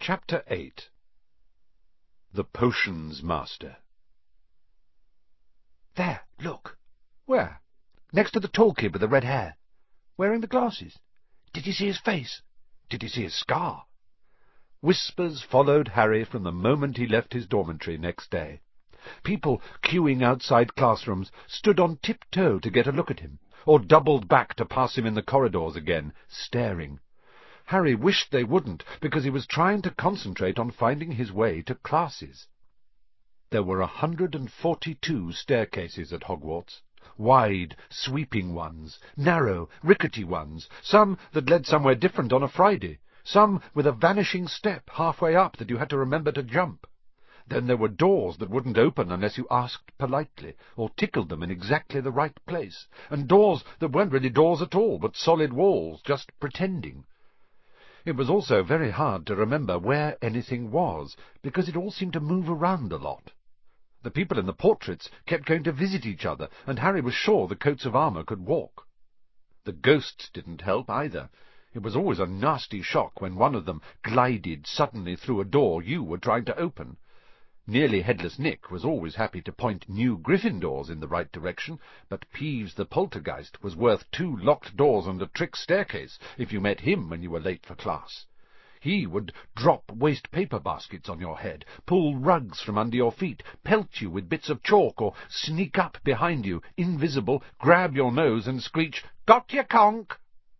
Chapter 8. The Potions Master. There, look. Where? Next to the tall kid with the red hair. Wearing the glasses. Did you see his face? Did you see his scar? Whispers followed Harry from the moment he left his dormitory next day. People queuing outside classrooms stood on tiptoe to get a look at him, or doubled back to pass him in the corridors again, staring. Harry wished they wouldn't, because he was trying to concentrate on finding his way to classes. There were 142 staircases at Hogwarts. Wide, sweeping ones, narrow, rickety ones, some that led somewhere different on a Friday, some with a vanishing step halfway up that you had to remember to jump. Then there were doors that wouldn't open unless you asked politely, or tickled them in exactly the right place, and doors that weren't really doors at all, but solid walls, just pretending. It was also very hard to remember where anything was, because it all seemed to move around a lot. The people in the portraits kept going to visit each other, and Harry was sure the coats of armour could walk. The ghosts didn't help either. It was always a nasty shock when one of them glided suddenly through a door you were trying to open. Nearly Headless Nick was always happy to point new Gryffindors in the right direction, but Peeves the Poltergeist was worth 2 locked doors and a trick staircase if you met him when you were late for class. He would drop waste paper baskets on your head, pull rugs from under your feet, pelt you with bits of chalk, or sneak up behind you, invisible, grab your nose and screech, "Got ya, conk!"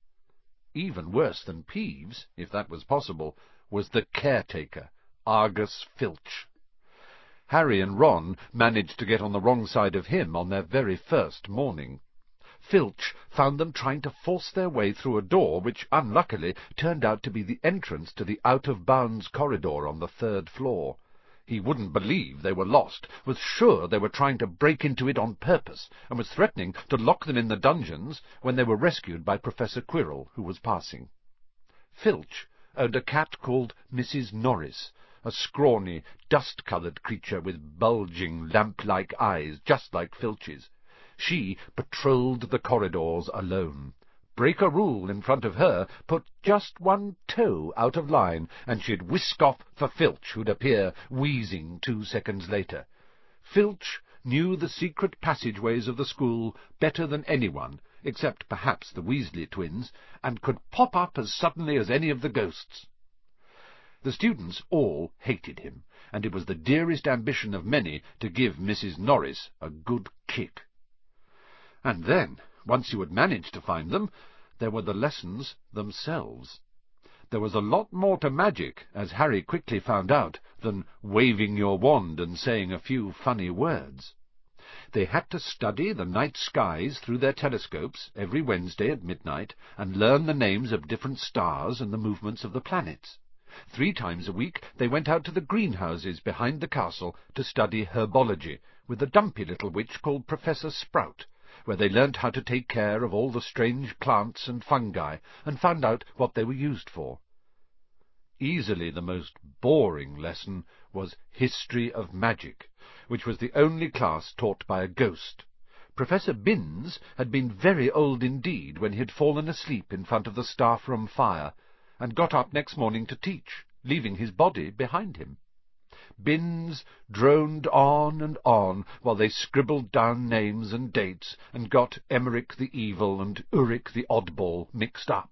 Even worse than Peeves, if that was possible, was the caretaker, Argus Filch. Harry and Ron managed to get on the wrong side of him on their very first morning. Filch found them trying to force their way through a door which, unluckily, turned out to be the entrance to the out-of-bounds corridor on the 3rd floor. He wouldn't believe they were lost, was sure they were trying to break into it on purpose, and was threatening to lock them in the dungeons when they were rescued by Professor Quirrell, who was passing. Filch owned a cat called Mrs. Norris, a scrawny, dust-coloured creature with bulging, lamp-like eyes, just like Filch's. She patrolled the corridors alone. Break a rule in front of her, put just 1 toe out of line, and she'd whisk off for Filch, who'd appear, wheezing 2 seconds later. Filch knew the secret passageways of the school better than anyone, except perhaps the Weasley twins, and could pop up as suddenly as any of the ghosts. The students all hated him, and it was the dearest ambition of many to give Mrs. Norris a good kick. And then, once you had managed to find them, there were the lessons themselves. There was a lot more to magic, as Harry quickly found out, than waving your wand and saying a few funny words. They had to study the night skies through their telescopes every Wednesday at midnight, and learn the names of different stars and the movements of the planets. 3 times a week they went out to the greenhouses behind the castle to study herbology, with a dumpy little witch called Professor Sprout, where they learnt how to take care of all the strange plants and fungi, and found out what they were used for. Easily the most boring lesson was History of Magic, which was the only class taught by a ghost. Professor Binns had been very old indeed when he had fallen asleep in front of the staff-room fire, and got up next morning to teach, leaving his body behind him. Binns droned on and on while they scribbled down names and dates, and got Emmerich the Evil and Uric the Oddball mixed up.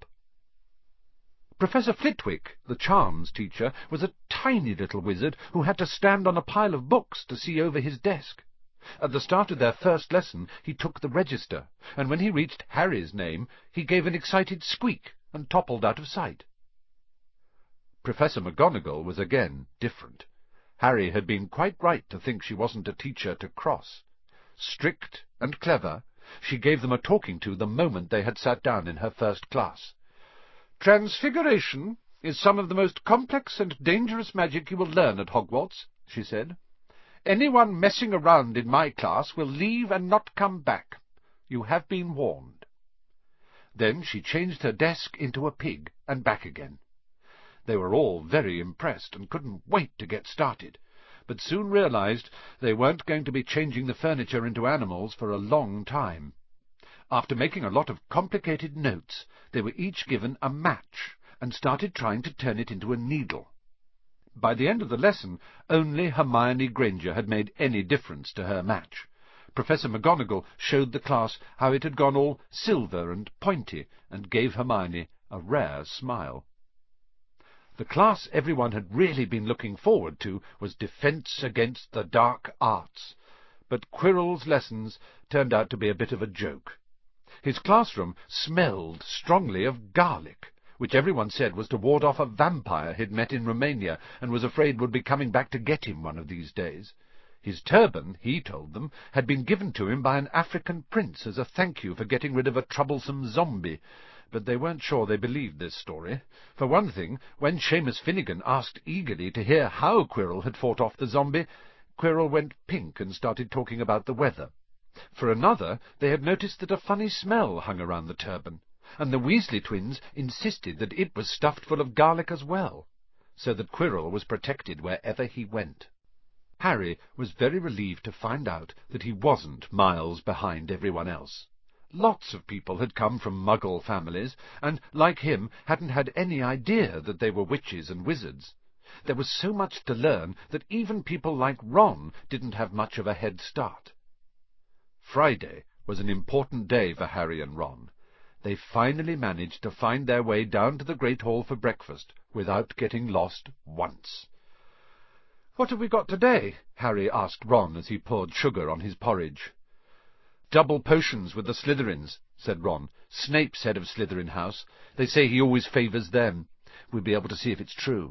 Professor Flitwick, the charms teacher, was a tiny little wizard who had to stand on a pile of books to see over his desk. At the start of their first lesson he took the register, and when he reached Harry's name he gave an excited squeak and toppled out of sight. Professor McGonagall was again different. Harry had been quite right to think she wasn't a teacher to cross. Strict and clever, she gave them a talking-to the moment they had sat down in her first class. "Transfiguration is some of the most complex and dangerous magic you will learn at Hogwarts," she said. "Anyone messing around in my class will leave and not come back. You have been warned." Then she changed her desk into a pig, and back again. They were all very impressed, and couldn't wait to get started, but soon realized they weren't going to be changing the furniture into animals for a long time. After making a lot of complicated notes, they were each given a match, and started trying to turn it into a needle. By the end of the lesson, only Hermione Granger had made any difference to her match. Professor McGonagall showed the class how it had gone all silver and pointy, and gave Hermione a rare smile. The class everyone had really been looking forward to was Defence Against the Dark Arts, but Quirrell's lessons turned out to be a bit of a joke. His classroom smelled strongly of garlic, which everyone said was to ward off a vampire he'd met in Romania and was afraid would be coming back to get him one of these days. His turban, he told them, had been given to him by an African prince as a thank you for getting rid of a troublesome zombie, but they weren't sure they believed this story. For one thing, when Seamus Finnegan asked eagerly to hear how Quirrell had fought off the zombie, Quirrell went pink and started talking about the weather. For another, they had noticed that a funny smell hung around the turban, and the Weasley twins insisted that it was stuffed full of garlic as well, so that Quirrell was protected wherever he went. Harry was very relieved to find out that he wasn't miles behind everyone else. Lots of people had come from Muggle families, and, like him, hadn't had any idea that they were witches and wizards. There was so much to learn that even people like Ron didn't have much of a head start. Friday was an important day for Harry and Ron. They finally managed to find their way down to the Great Hall for breakfast without getting lost once. "What have we got today?" Harry asked Ron as he poured sugar on his porridge. "Double potions with the Slytherins," said Ron. "Snape's head of Slytherin House. They say he always favours them. We'll be able to see if it's true."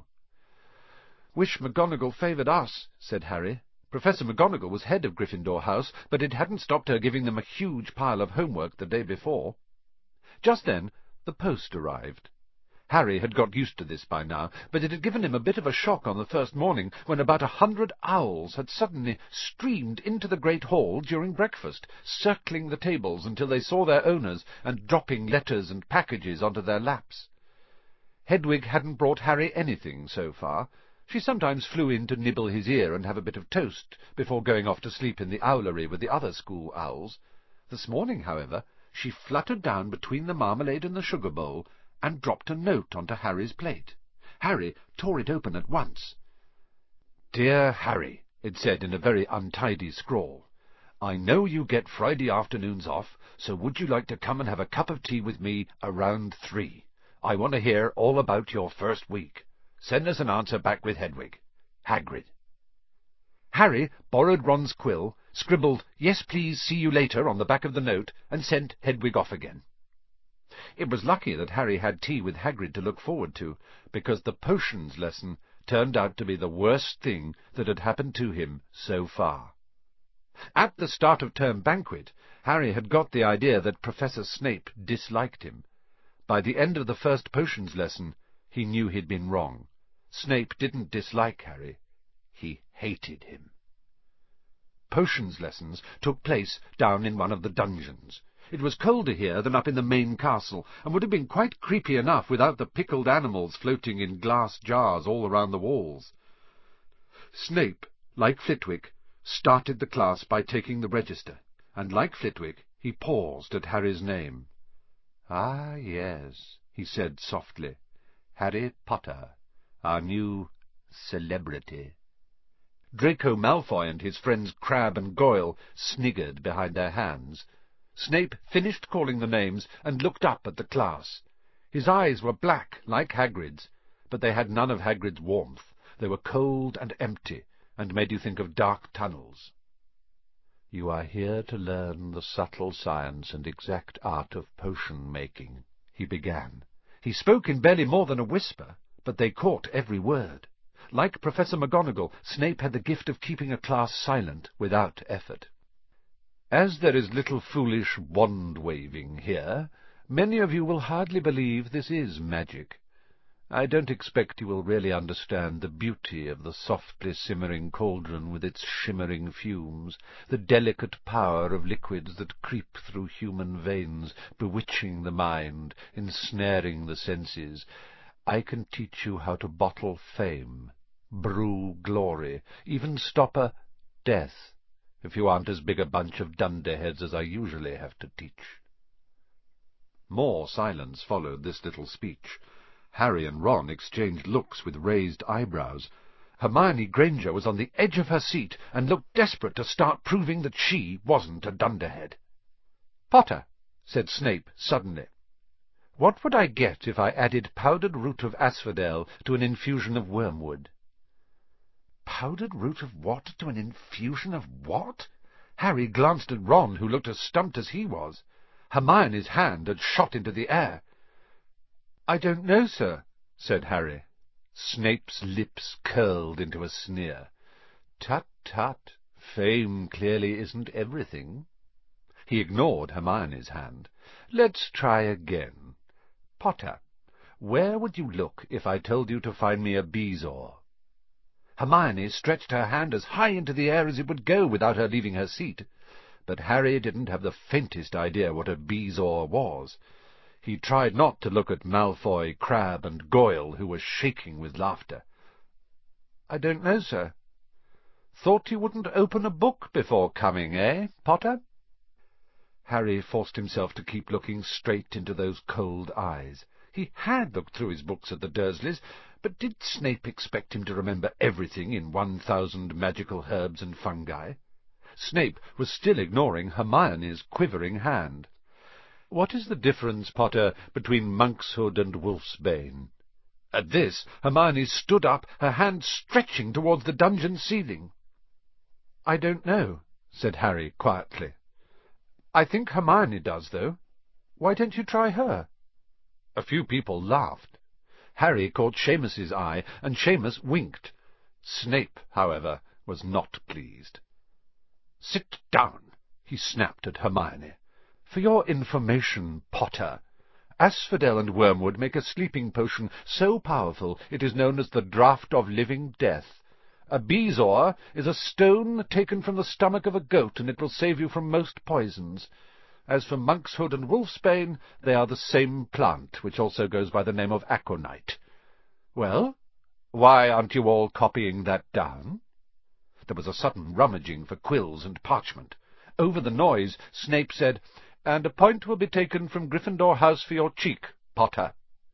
"Wish McGonagall favoured us," said Harry. Professor McGonagall was head of Gryffindor House, but it hadn't stopped her giving them a huge pile of homework the day before. Just then the post arrived. Harry had got used to this by now, but it had given him a bit of a shock on the first morning when about 100 owls had suddenly streamed into the Great Hall during breakfast, circling the tables until they saw their owners and dropping letters and packages onto their laps. Hedwig hadn't brought Harry anything so far. She sometimes flew in to nibble his ear and have a bit of toast before going off to sleep in the owlery with the other school owls. This morning, however, she fluttered down between the marmalade and the sugar bowl and dropped a note onto Harry's plate. Harry tore it open at once. "Dear Harry," it said in a very untidy scrawl, "I know you get Friday afternoons off, so would you like to come and have a cup of tea with me around 3? I want to hear all about your first week. Send us an answer back with Hedwig. Hagrid." Harry borrowed Ron's quill, scribbled "Yes, please, see you later" on the back of the note, and sent Hedwig off again. It was lucky that Harry had tea with Hagrid to look forward to, because the potions lesson turned out to be the worst thing that had happened to him so far. At the start-of-term banquet, Harry had got the idea that Professor Snape disliked him. By the end of the first potions lesson, he knew he'd been wrong. Snape didn't dislike Harry. He hated him. Potions lessons took place down in one of the dungeons. It was colder here than up in the main castle, and would have been quite creepy enough without the pickled animals floating in glass jars all around the walls. Snape, like Flitwick, started the class by taking the register, and like Flitwick, he paused at Harry's name. "Ah, yes," he said softly. "Harry Potter, our new celebrity." Draco Malfoy and his friends Crabbe and Goyle sniggered behind their hands. Snape finished calling the names and looked up at the class. His eyes were black, like Hagrid's, but they had none of Hagrid's warmth. They were cold and empty, and made you think of dark tunnels. "You are here to learn the subtle science and exact art of potion-making," he began. He spoke in barely more than a whisper, but they caught every word. Like Professor McGonagall, Snape had the gift of keeping a class silent without effort. "As there is little foolish wand-waving here, many of you will hardly believe this is magic. I don't expect you will really understand the beauty of the softly simmering cauldron with its shimmering fumes, the delicate power of liquids that creep through human veins, bewitching the mind, ensnaring the senses. I can teach you how to bottle fame, brew glory, even stop a death, if you aren't as big a bunch of dunderheads as I usually have to teach." More silence followed this little speech. Harry and Ron exchanged looks with raised eyebrows. Hermione Granger was on the edge of her seat and looked desperate to start proving that she wasn't a dunderhead. "Potter," said Snape suddenly, "what would I get if I added powdered root of asphodel to an infusion of wormwood?" Powdered root of what to an infusion of what? Harry glanced at Ron, who looked as stumped as he was. Hermione's hand had shot into the air. "I don't know, sir," said Harry. Snape's lips curled into a sneer. "Tut, tut, fame clearly isn't everything." He ignored Hermione's hand. "Let's try again. Potter, where would you look if I told you to find me a Bezoar?" Hermione stretched her hand as high into the air as it would go without her leaving her seat. But Harry didn't have the faintest idea what a Bezoar was. He tried not to look at Malfoy, Crabbe, and Goyle, who were shaking with laughter. "I don't know, sir." "Thought you wouldn't open a book before coming, eh, Potter?" Harry forced himself to keep looking straight into those cold eyes. He had looked through his books at the Dursleys, but did Snape expect him to remember everything in 1,000 magical herbs and fungi? Snape was still ignoring Hermione's quivering hand. "What is the difference, Potter, between Monkshood and Wolfsbane?" At this, Hermione stood up, her hand stretching towards the dungeon ceiling. "I don't know," said Harry quietly. "I think Hermione does, though. Why don't you try her?" A few people laughed. Harry caught Seamus's eye, and Seamus winked. Snape, however, was not pleased. "Sit down," he snapped at Hermione. "For your information, Potter, asphodel and wormwood make a sleeping potion so powerful it is known as the Draught of Living Death. A Bezoar is a stone taken from the stomach of a goat, and it will save you from most poisons. As for Monkshood and Wolfsbane, they are the same plant, which also goes by the name of aconite. Well, why aren't you all copying that down?" There was a sudden rummaging for quills and parchment. Over the noise, Snape said, "And a point will be taken from Gryffindor House for your cheek, Potter."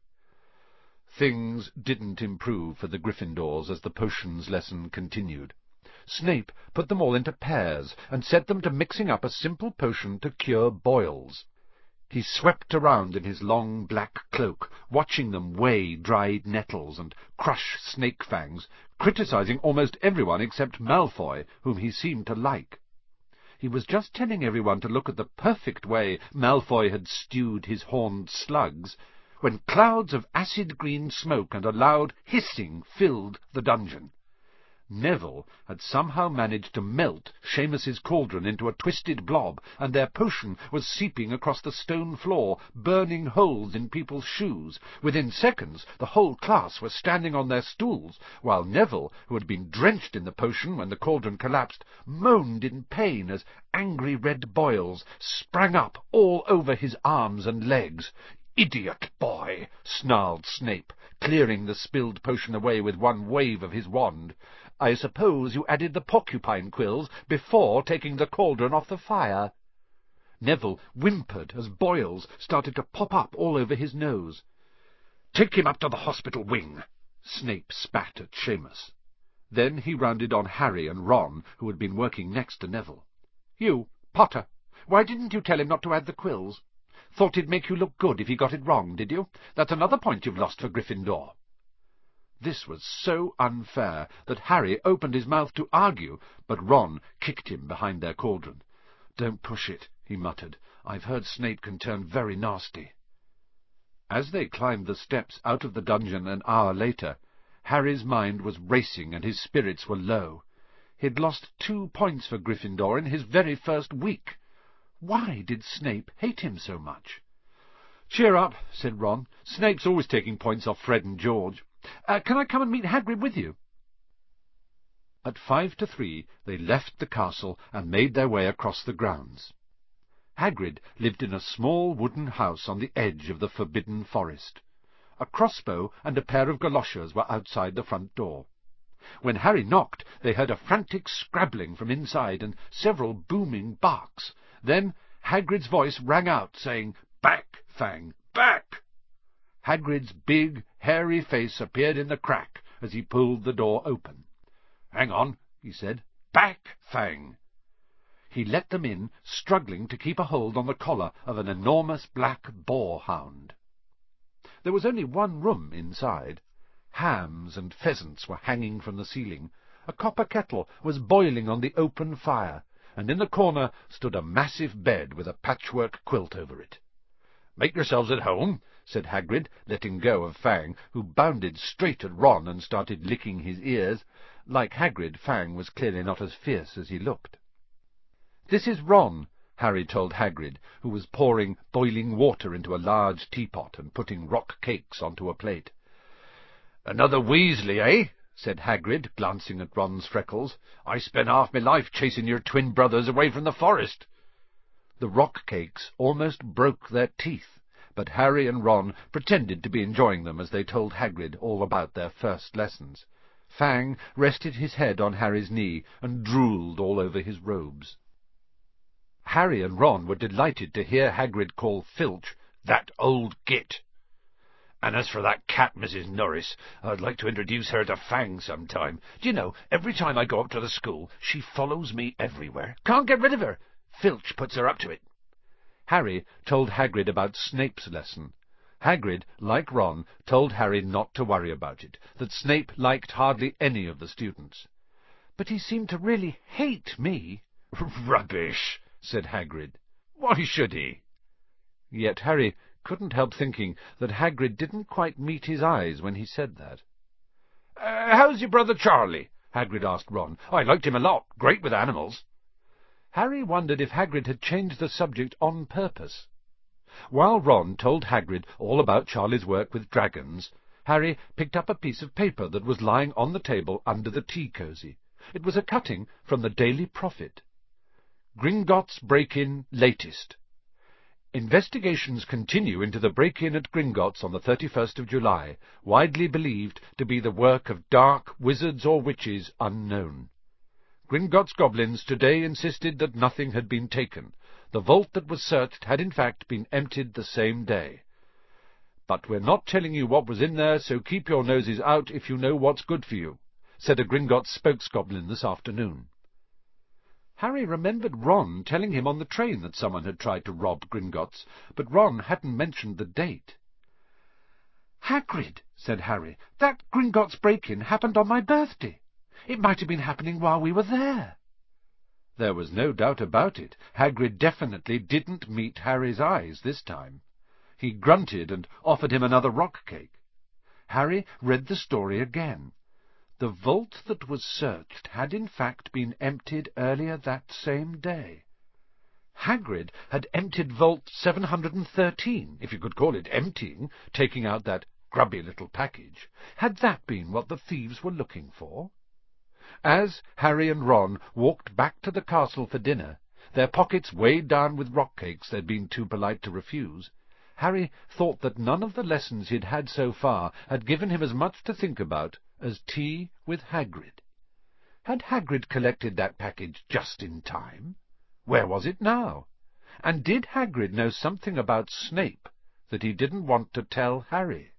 Things didn't improve for the Gryffindors as the potions lesson continued. Snape put them all into pairs and set them to mixing up a simple potion to cure boils. He swept around in his long black cloak, watching them weigh dried nettles and crush snake fangs, criticizing almost everyone except Malfoy, whom he seemed to like. He was just telling everyone to look at the perfect way Malfoy had stewed his horned slugs, when clouds of acid-green smoke and a loud hissing filled the dungeon. Neville had somehow managed to melt Seamus's cauldron into a twisted blob, and their potion was seeping across the stone floor, burning holes in people's shoes. Within seconds, the whole class were standing on their stools, while Neville, who had been drenched in the potion when the cauldron collapsed, moaned in pain as angry red boils sprang up all over his arms and legs. "Idiot boy!" snarled Snape, clearing the spilled potion away with one wave of his wand. "I suppose you added the porcupine quills before taking the cauldron off the fire." Neville whimpered as boils started to pop up all over his nose. "Take him up to the hospital wing," Snape spat at Seamus. Then he rounded on Harry and Ron, who had been working next to Neville. "You, Potter, why didn't you tell him not to add the quills? Thought it'd make you look good if he got it wrong, did you? That's another point you've lost for Gryffindor." This was so unfair that Harry opened his mouth to argue, but Ron kicked him behind their cauldron. "Don't push it," he muttered. "I've heard Snape can turn very nasty." As they climbed the steps out of the dungeon an hour later, Harry's mind was racing and his spirits were low. He'd lost 2 points for Gryffindor in his very first week. Why did Snape hate him so much? "Cheer up," said Ron. "Snape's always taking points off Fred and George. Can I come and meet Hagrid with you?" At 5 to 3 they left the castle and made their way across the grounds. Hagrid lived in a small wooden house on the edge of the forbidden forest. A crossbow and a pair of goloshes were outside the front door. When Harry knocked, they heard a frantic scrabbling from inside and several booming barks. Then Hagrid's voice rang out, saying, "Back, Fang, back!" Hagrid's big, hairy face appeared in the crack as he pulled the door open. "Hang on," he said. "Back, Fang!" He let them in, struggling to keep a hold on the collar of an enormous black boar-hound. There was only one room inside. Hams and pheasants were hanging from the ceiling. A copper kettle was boiling on the open fire, and in the corner stood a massive bed with a patchwork quilt over it. "Make yourselves at home," said Hagrid, letting go of Fang, who bounded straight at Ron and started licking his ears. Like Hagrid, Fang was clearly not as fierce as he looked. "This is Ron," Harry told Hagrid, who was pouring boiling water into a large teapot and putting rock cakes onto a plate. "Another Weasley, eh?" said Hagrid, glancing at Ron's freckles. "I spent half my life chasing your twin brothers away from the forest." The rock cakes almost broke their teeth, but Harry and Ron pretended to be enjoying them as they told Hagrid all about their first lessons. Fang rested his head on Harry's knee and drooled all over his robes. Harry and Ron were delighted to hear Hagrid call Filch "that old git." "And as for that cat, Mrs. Norris, I'd like to introduce her to Fang sometime. Do you know, every time I go up to the school, she follows me everywhere. Can't get rid of her. Filch puts her up to it." Harry told Hagrid about Snape's lesson. Hagrid, like Ron, told Harry not to worry about it, that Snape liked hardly any of the students. "But he seemed to really hate me." "Rubbish," said Hagrid. "Why should he?" Yet Harry couldn't help thinking that Hagrid didn't quite meet his eyes when he said that. "How's your brother Charlie?" Hagrid asked Ron. "I liked him a lot. Great with animals." Harry wondered if Hagrid had changed the subject on purpose. While Ron told Hagrid all about Charlie's work with dragons, Harry picked up a piece of paper that was lying on the table under the tea cosy. It was a cutting from the Daily Prophet. Gringotts break-in latest. Investigations continue into the break-in at Gringotts on the 31st of July, widely believed to be the work of dark wizards or witches unknown. Gringotts goblins today insisted that nothing had been taken. The vault that was searched had in fact been emptied the same day. "But we're not telling you what was in there, so keep your noses out if you know what's good for you," said a Gringotts spokesgoblin this afternoon. Harry remembered Ron telling him on the train that someone had tried to rob Gringotts, but Ron hadn't mentioned the date. "Hagrid," said Harry, "that Gringotts break-in happened on my birthday. It might have been happening while we were there." There was no doubt about it. Hagrid definitely didn't meet Harry's eyes this time. He grunted and offered him another rock cake. Harry read the story again. The vault that was searched had in fact been emptied earlier that same day. Hagrid had emptied Vault 713, if you could call it emptying, taking out that grubby little package. Had that been what the thieves were looking for? As Harry and Ron walked back to the castle for dinner, their pockets weighed down with rock cakes they'd been too polite to refuse, Harry thought that none of the lessons he'd had so far had given him as much to think about as tea with Hagrid. Had Hagrid collected that package just in time? Where was it now? And did Hagrid know something about Snape that he didn't want to tell Harry?